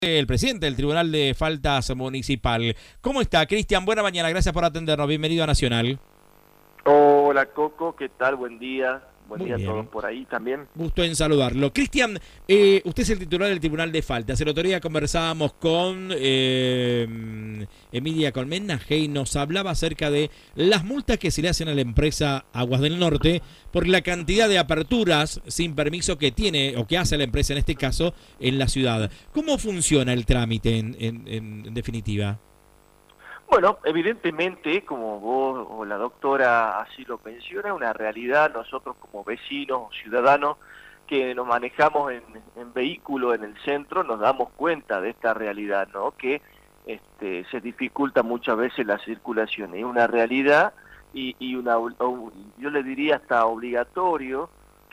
El presidente del Tribunal de Faltas Municipal. ¿Cómo está, Cristian? Buena mañana, gracias por atendernos. Bienvenido a Nacional. Hola Coco, ¿qué tal? Buen día. Buen Muy día a todos bien. por ahí también. Gusto en saludarlo. Cristian, usted es el titular del Tribunal de Faltas. El otro día conversábamos con Emilia Colmenaje y nos hablaba acerca de las multas que se le hacen a la empresa Aguas del Norte por la cantidad de aperturas sin permiso que tiene o que hace la empresa en este caso en la ciudad. ¿Cómo funciona el trámite en definitiva? Bueno, evidentemente, como vos o la doctora así lo menciona, una realidad, nosotros como vecinos o ciudadanos que nos manejamos en vehículo en el centro, nos damos cuenta de esta realidad, ¿no? Que se dificulta muchas veces la circulación. Es una realidad y yo le diría hasta obligatorio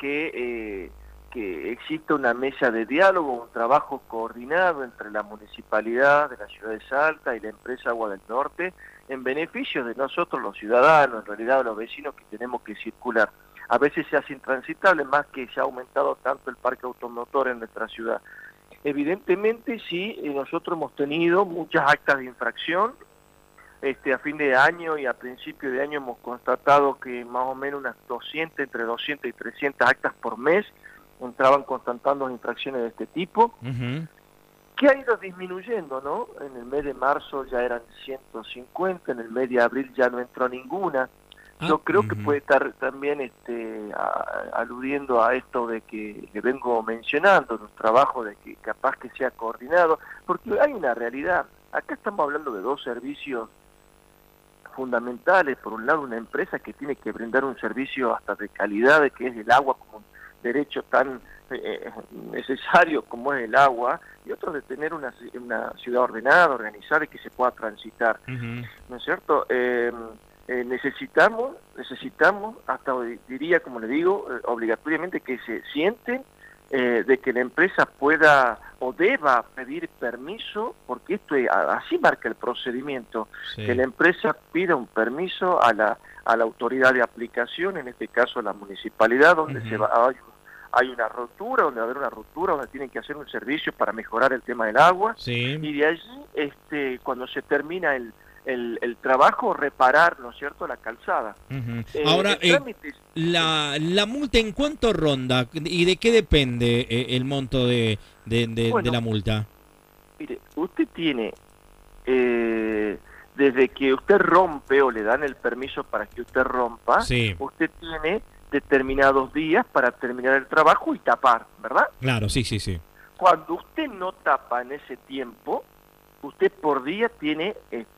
que exista una mesa de diálogo, un trabajo coordinado entre la municipalidad de la ciudad de Salta y la empresa Agua del Norte en beneficio de nosotros los ciudadanos, en realidad los vecinos que tenemos que circular. A veces se hace intransitable, más que se ha aumentado tanto el parque automotor en nuestra ciudad. Evidentemente sí, nosotros hemos tenido muchas actas de infracción. A fin de año y a principio de año hemos constatado que más o menos unas 200, entre 200 y 300 actas por mes entraban constatando infracciones de este tipo, que ha ido disminuyendo, ¿no? En el mes de marzo ya eran 150, en el mes de abril ya no entró ninguna. Yo creo que puede estar también aludiendo a esto de que le vengo mencionando, en un trabajo de que capaz que sea coordinado, porque hay una realidad. Acá estamos hablando de dos servicios fundamentales. Por un lado, una empresa que tiene que brindar un servicio hasta de calidad, de que es el agua como derecho tan necesario como es el agua, y otro de tener una ciudad ordenada, organizada y que se pueda transitar, ¿no es cierto? Necesitamos, hasta hoy diría, como le digo, obligatoriamente que se sienten de que la empresa pueda o deba pedir permiso, porque esto así marca el procedimiento, sí. Que la empresa pida un permiso a la autoridad de aplicación, en este caso la municipalidad, donde hay una rotura, donde va a haber una rotura, donde tienen que hacer un servicio para mejorar el tema del agua, sí. Y de allí, cuando se termina el trabajo, reparar, ¿no es cierto?, la calzada. Ahora, la multa, ¿en cuánto ronda? ¿Y de qué depende el monto de la multa? Mire, usted tiene, desde que usted rompe o le dan el permiso para que usted rompa, sí. Usted tiene determinados días para terminar el trabajo y tapar, ¿verdad? Claro, sí. Cuando usted no tapa en ese tiempo, usted por día tiene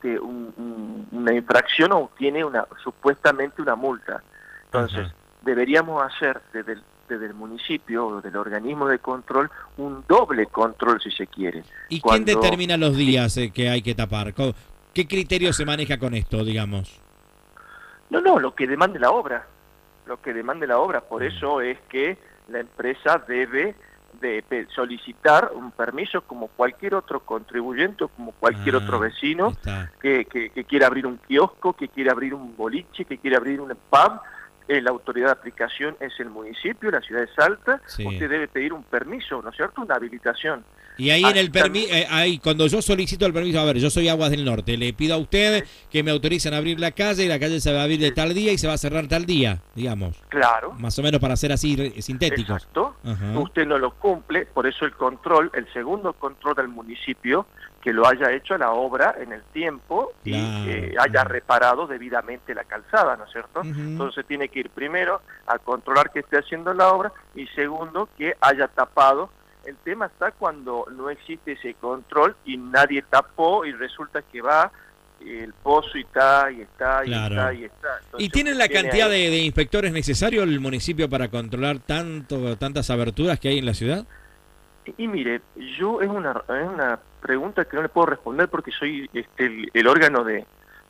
una infracción o tiene supuestamente una multa. Entonces, deberíamos hacer desde el municipio o del organismo de control un doble control, si se quiere. ¿Y quién determina los días que hay que tapar? ¿Qué criterio se maneja con esto, digamos? No, lo que demande la obra. Por eso es que la empresa debe de solicitar un permiso como cualquier otro contribuyente o como cualquier otro vecino que quiera abrir un kiosco, que quiera abrir un boliche, que quiera abrir un pub. La autoridad de aplicación es el municipio, la ciudad de Salta. Sí. Usted debe pedir un permiso, ¿no es cierto?, una habilitación. Y ahí en el permiso, cuando yo solicito el permiso, a ver, yo soy Aguas del Norte, le pido a usted que me autoricen a abrir la calle, y la calle se va a abrir de tal día y se va a cerrar tal día, digamos. Claro. Más o menos para ser así sintéticos. Exacto. Usted no lo cumple, por eso el segundo control del municipio, que lo haya hecho la obra en el tiempo y haya reparado debidamente la calzada, ¿no es cierto? Entonces tiene que ir primero a controlar que esté haciendo la obra y segundo que haya tapado. El tema está cuando no existe ese control y nadie tapó y resulta que va el pozo y está. Entonces, ¿y tienen la cantidad de inspectores necesarios el municipio para controlar tantas aberturas que hay en la ciudad? Y mire, es una pregunta que no le puedo responder porque soy el órgano de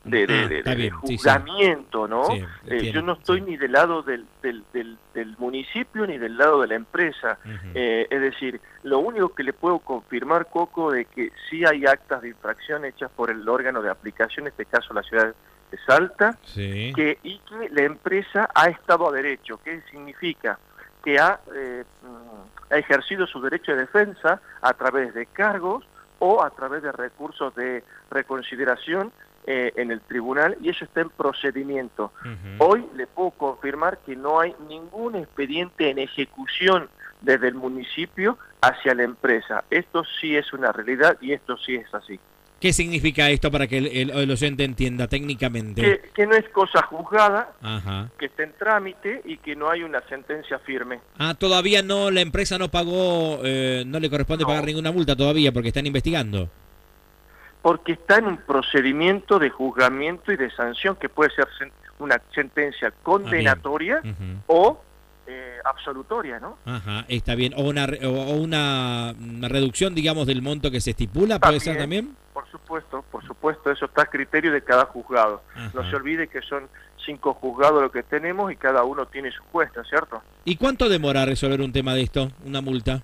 juzgamiento, ¿no? Sí, yo no estoy ni del lado del municipio ni del lado de la empresa. Es decir, lo único que le puedo confirmar, Coco, de que sí hay actas de infracción hechas por el órgano de aplicación, en este caso la ciudad de Salta, y que la empresa ha estado a derecho. ¿Qué significa? Que ha ejercido su derecho de defensa a través de cargos o a través de recursos de reconsideración en el tribunal, y eso está en procedimiento. Hoy le puedo confirmar que no hay ningún expediente en ejecución desde el municipio hacia la empresa. Esto sí es una realidad y esto sí es así. ¿Qué significa esto para que el oyente entienda técnicamente? Que no es cosa juzgada, Ajá. que está en trámite y que no hay una sentencia firme. Ah, todavía no, la empresa no pagó, no le corresponde pagar ninguna multa todavía porque están investigando. Porque está en un procedimiento de juzgamiento y de sanción que puede ser una sentencia condenatoria o absolutoria, ¿no? Ajá, está bien. O una reducción, digamos, del monto que se estipula, ¿puede ser también? Por supuesto, eso está a criterio de cada juzgado. Ajá. No se olvide que son 5 juzgados lo que tenemos y cada uno tiene su juez, ¿no es cierto? ¿Y cuánto demora resolver un tema de esto, una multa?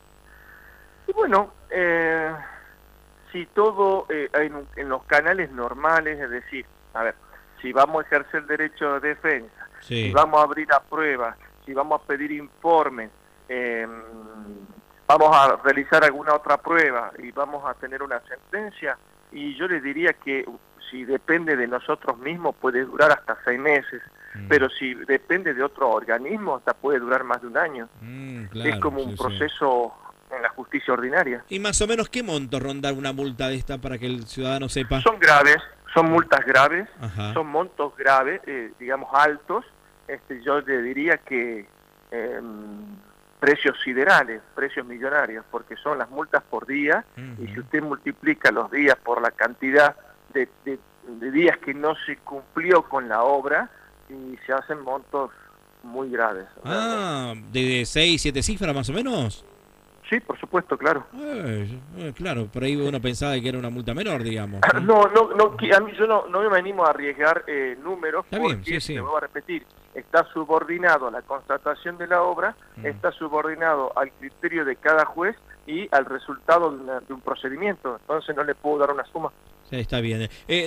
Y bueno, si todo en los canales normales, es decir, a ver, si vamos a ejercer el derecho de defensa, si vamos a abrir a prueba, si vamos a pedir informes, vamos a realizar alguna otra prueba y vamos a tener una sentencia, y yo les diría que si depende de nosotros mismos puede durar hasta 6 meses, pero si depende de otro organismo hasta puede durar más de un año. Claro, es como un proceso en la justicia ordinaria. ¿Y más o menos qué monto ronda una multa de esta para que el ciudadano sepa? Son graves, son multas graves, Ajá. Son montos graves, digamos altos. Yo le diría que precios siderales, precios millonarios, porque son las multas por día, y si usted multiplica los días por la cantidad de días que no se cumplió con la obra, y se hacen montos muy graves. Ah, ¿de 6, 7 cifras más o menos? Sí, por supuesto, claro. Claro, por ahí uno pensaba que era una multa menor, digamos. No, a mí yo no me animo a arriesgar números. Está porque, bien, sí. te voy a repetir, está subordinado a la constatación de la obra, está subordinado al criterio de cada juez y al resultado de un procedimiento. Entonces no le puedo dar una suma. Sí, está bien.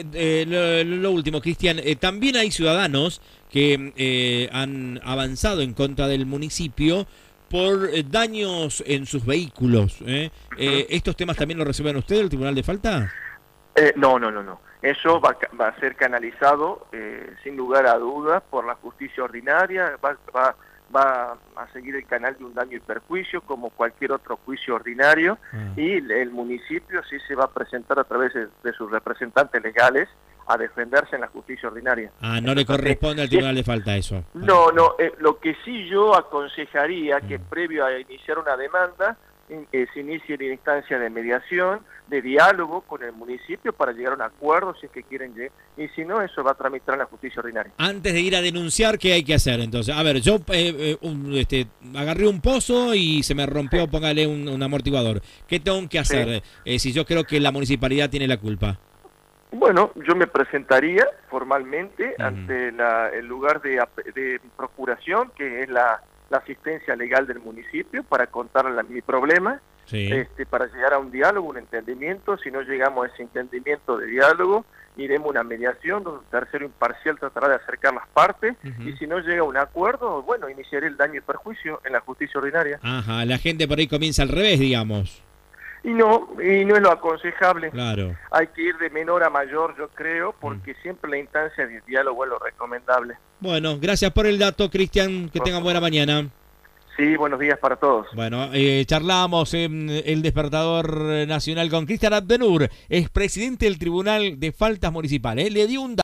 Lo último, Cristian, también hay ciudadanos que han avanzado en contra del municipio por daños en sus vehículos. ¿Estos temas también los resuelven ustedes, el Tribunal de Falta? No. Eso va a ser canalizado, sin lugar a dudas, por la justicia ordinaria. Va a seguir el canal de un daño y perjuicio, como cualquier otro juicio ordinario, y el municipio sí se va a presentar a través de sus representantes legales a defenderse en la justicia ordinaria. No le corresponde al Tribunal de Falta eso. No, lo que sí yo aconsejaría que previo a iniciar una demanda, se inicie la instancia de mediación, de diálogo con el municipio para llegar a un acuerdo si es que quieren llegar, y si no, eso va a tramitar en la justicia ordinaria. Antes de ir a denunciar, ¿qué hay que hacer? Entonces, a ver, yo agarré un pozo y se me rompió, póngale un amortiguador. ¿Qué tengo que hacer si yo creo que la municipalidad tiene la culpa? Bueno, yo me presentaría formalmente ante el lugar de procuración, que es la asistencia legal del municipio, para contar mi problema, para llegar a un diálogo, un entendimiento. Si no llegamos a ese entendimiento de diálogo, iremos a una mediación donde un tercero imparcial tratará de acercar las partes, y si no llega a un acuerdo, bueno, iniciaré el daño y perjuicio en la justicia ordinaria. Ajá, la gente por ahí comienza al revés, digamos. Y no es lo aconsejable. Claro. Hay que ir de menor a mayor, yo creo, porque siempre la instancia de diálogo es lo recomendable. Bueno, gracias por el dato, Cristian. Que tengan buena mañana. Sí, buenos días para todos. Bueno, charlamos en El Despertador Nacional con Cristian Abdenur, expresidente del Tribunal de Faltas Municipales. Le dio un dato.